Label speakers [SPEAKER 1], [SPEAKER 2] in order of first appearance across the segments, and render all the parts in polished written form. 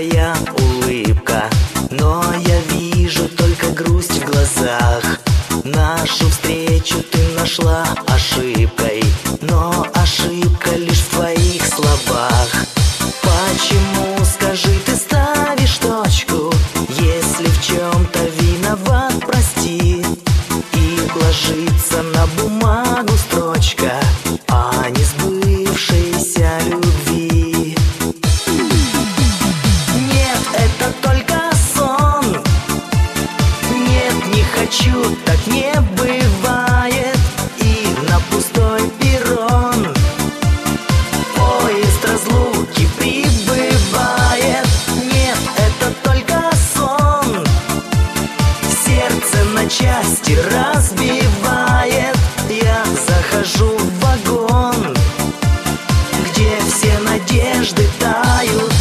[SPEAKER 1] твоя улыбка, но я вижу только грусть в глазах. Нашу встречу ты нашла ошибкой, но ошибка лишь в твоих словах. Почему, скажи, ты ставишь точку, если в чем-то виноват, прости. И ложится на бумагу строчка о несбывшейся любви. Нет, это только сон. Нет, не хочу, так не бывает. И на пустой перрон поезд разлуки прибывает. Нет, это только сон. Сердце на части разбивает. Я захожу в вагон, где все надежды тают.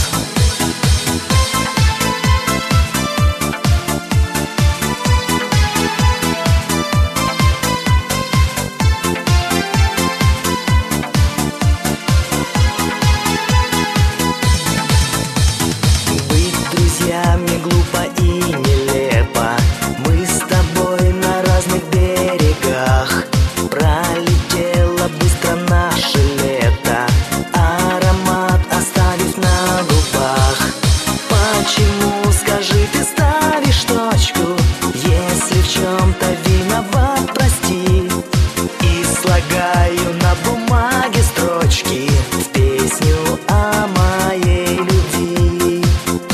[SPEAKER 1] Друзьями глупо и нелепо. Мы с тобой на разных берегах. Пролетело быстро наше лето, аромат оставив на губах. Почему, скажи, ты ставишь точку, если в чем-то виноват, прости. И слагаю на бумаге строчки в песню о моей любви.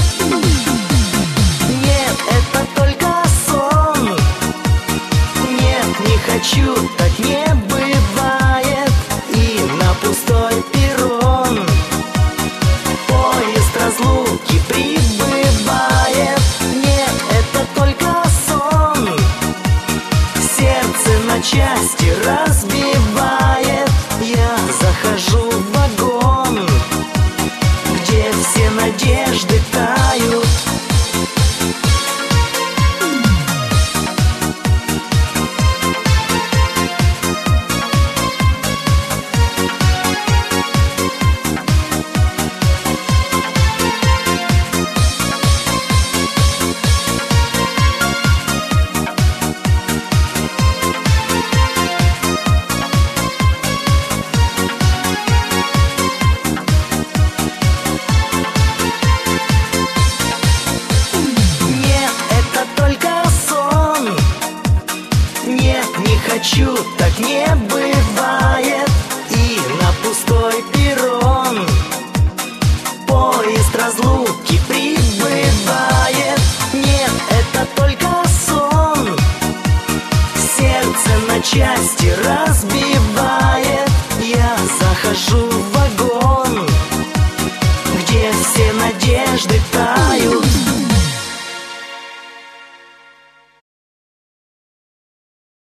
[SPEAKER 1] Хочу, так не бывает. И на пустой перрон поезд разлуки прибывает. Нет, это только сон. Сердце на части разбивает. Я захожу в вагон, где все надежды тают. Хочу, так не бывает. И на пустой перрон поезд разлуки прибывает. Нет, это только сон. Сердце на части разбивает. Я захожу в вагон, где все надежды тают.